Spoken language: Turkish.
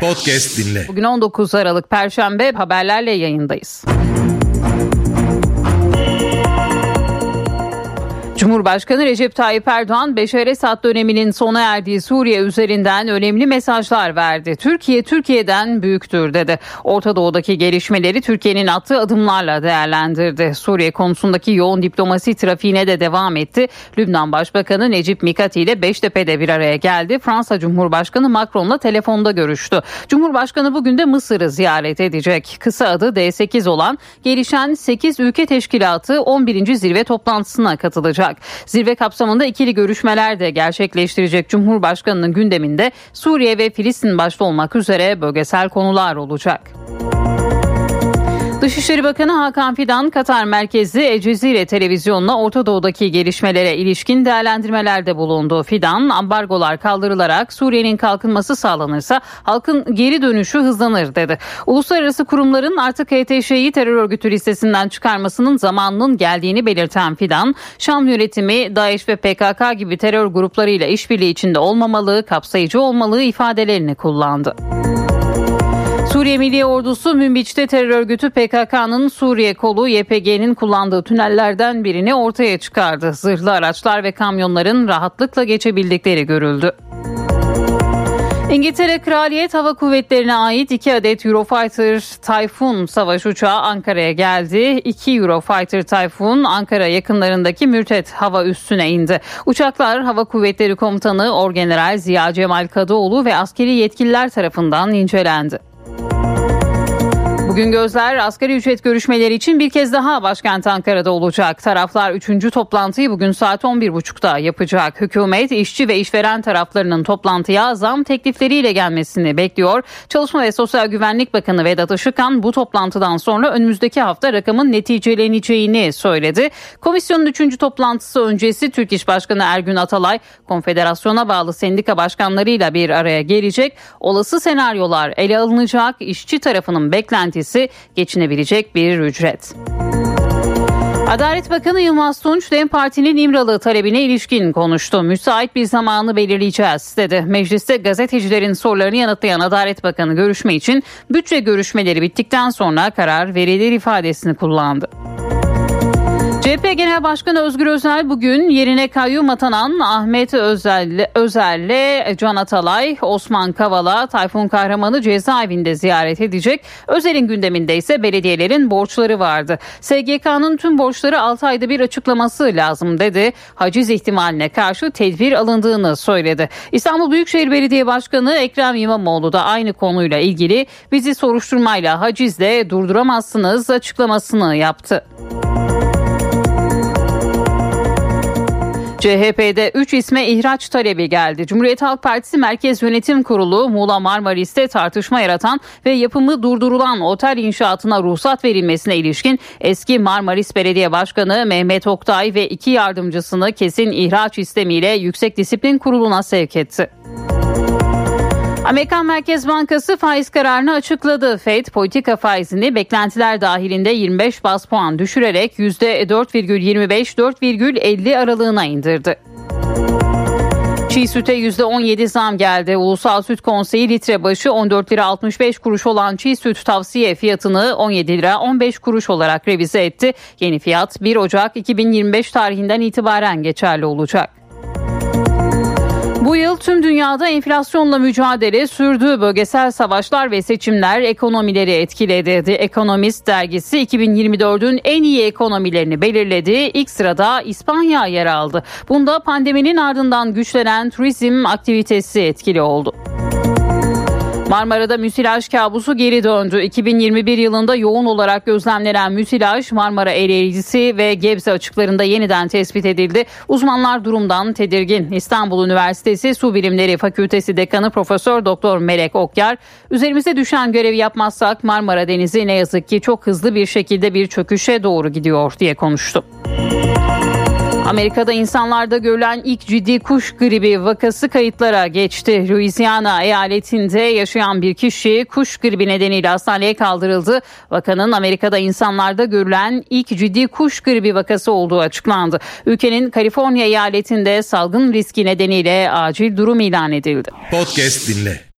Podcast dinle. Bugün 19 Aralık Perşembe, haberlerle yayındayız. Cumhurbaşkanı Recep Tayyip Erdoğan, Beşar Esad döneminin sona erdiği Suriye üzerinden önemli mesajlar verdi. Türkiye'den büyüktür dedi. Orta Doğu'daki gelişmeleri Türkiye'nin attığı adımlarla değerlendirdi. Suriye konusundaki yoğun diplomasi trafiğine de devam etti. Lübnan Başbakanı Necip Mikati ile Beştepe'de bir araya geldi. Fransa Cumhurbaşkanı Macron'la telefonda görüştü. Cumhurbaşkanı bugün de Mısır'ı ziyaret edecek. Kısa adı D8 olan gelişen 8 ülke teşkilatı 11. zirve toplantısına katılacak. Zirve kapsamında ikili görüşmeler de gerçekleştirecek. Cumhurbaşkanının gündeminde Suriye ve Filistin başta olmak üzere bölgesel konular olacak. Dışişleri Bakanı Hakan Fidan, Katar merkezli El Cezire televizyonuna Orta Doğu'daki gelişmelere ilişkin değerlendirmelerde bulundu. Fidan, ambargolar kaldırılarak Suriye'nin kalkınması sağlanırsa halkın geri dönüşü hızlanır dedi. Uluslararası kurumların artık HTŞ'yi terör örgütü listesinden çıkarmasının zamanının geldiğini belirten Fidan, Şam yönetimi DAEŞ ve PKK gibi terör gruplarıyla işbirliği içinde olmamalı, kapsayıcı olmalı ifadelerini kullandı. Suriye Milli Ordusu Münbiç'te terör örgütü PKK'nın Suriye kolu YPG'nin kullandığı tünellerden birini ortaya çıkardı. Zırhlı araçlar ve kamyonların rahatlıkla geçebildikleri görüldü. İngiltere Kraliyet Hava Kuvvetleri'ne ait 2 adet Eurofighter Typhoon savaş uçağı Ankara'ya geldi. 2 Eurofighter Typhoon Ankara yakınlarındaki Mürtet hava üssüne indi. Uçaklar Hava Kuvvetleri Komutanı Orgeneral Ziya Cemal Kadıoğlu ve askeri yetkililer tarafından incelendi. Bugün gözler asgari ücret görüşmeleri için bir kez daha başkent Ankara'da olacak. Taraflar 3. toplantıyı bugün saat 11.30'da yapacak. Hükümet, işçi ve işveren taraflarının toplantıya zam teklifleriyle gelmesini bekliyor. Çalışma ve Sosyal Güvenlik Bakanı Vedat Işıkhan bu toplantıdan sonra önümüzdeki hafta rakamın neticeleneceğini söyledi. Komisyonun 3. toplantısı öncesi Türk İş Başkanı Ergün Atalay, konfederasyona bağlı sendika başkanlarıyla bir araya gelecek. Olası senaryolar ele alınacak. İşçi tarafının beklentisi geçinebilecek bir ücret. Adalet Bakanı Yılmaz Tunç, DEM Parti'nin İmralı talebine ilişkin konuştu. Müsait bir zamanı belirleyeceğiz dedi. Mecliste gazetecilerin sorularını yanıtlayan Adalet Bakanı görüşme için bütçe görüşmeleri bittikten sonra karar verilir ifadesini kullandı. CHP Genel Başkanı Özgür Özel bugün yerine kayyum atanan Ahmet Özel'le Can Atalay, Osman Kavala, Tayfun Kahraman'ı cezaevinde ziyaret edecek. Özel'in gündeminde ise belediyelerin borçları vardı. SGK'nın tüm borçları 6 ayda bir açıklaması lazım dedi. Haciz ihtimaline karşı tedbir alındığını söyledi. İstanbul Büyükşehir Belediye Başkanı Ekrem İmamoğlu da aynı konuyla ilgili bizi soruşturmayla hacizle durduramazsınız açıklamasını yaptı. CHP'de 3 isme ihraç talebi geldi. Cumhuriyet Halk Partisi Merkez Yönetim Kurulu, Muğla Marmaris'te tartışma yaratan ve yapımı durdurulan otel inşaatına ruhsat verilmesine ilişkin eski Marmaris Belediye Başkanı Mehmet Oktay ve 2 yardımcısını kesin ihraç istemiyle Yüksek Disiplin Kurulu'na sevk etti. Amerikan Merkez Bankası faiz kararını açıkladı. Fed politika faizini beklentiler dahilinde 25 baz puan düşürerek %4,25-4,50 aralığına indirdi. Çiğ süte %17 zam geldi. Ulusal Süt Konseyi litre başı 14 lira 65 kuruş olan çiğ süt tavsiye fiyatını 17 lira 15 kuruş olarak revize etti. Yeni fiyat 1 Ocak 2025 tarihinden itibaren geçerli olacak. Bu yıl tüm dünyada enflasyonla mücadele sürdü. Bölgesel savaşlar ve seçimler ekonomileri etkiledi. The Economist dergisi 2024'ün en iyi ekonomilerini belirledi. İlk sırada İspanya yer aldı. Bunda pandeminin ardından güçlenen turizm aktivitesi etkili oldu. Marmara'da müsilaj kabusu geri döndü. 2021 yılında yoğun olarak gözlemlenen müsilaj Marmara Ereğlisi ve Gebze açıklarında yeniden tespit edildi. Uzmanlar durumdan tedirgin. İstanbul Üniversitesi Su Bilimleri Fakültesi Dekanı Profesör Doktor Melek Okyar, üzerimize düşen görevi yapmazsak Marmara Denizi ne yazık ki çok hızlı bir şekilde bir çöküşe doğru gidiyor diye konuştu. Amerika'da insanlarda görülen ilk ciddi kuş gribi vakası kayıtlara geçti. Louisiana eyaletinde yaşayan bir kişi kuş gribi nedeniyle hastaneye kaldırıldı. Vakanın Amerika'da insanlarda görülen ilk ciddi kuş gribi vakası olduğu açıklandı. Ülkenin Kaliforniya eyaletinde salgın riski nedeniyle acil durum ilan edildi. Podcast dinle.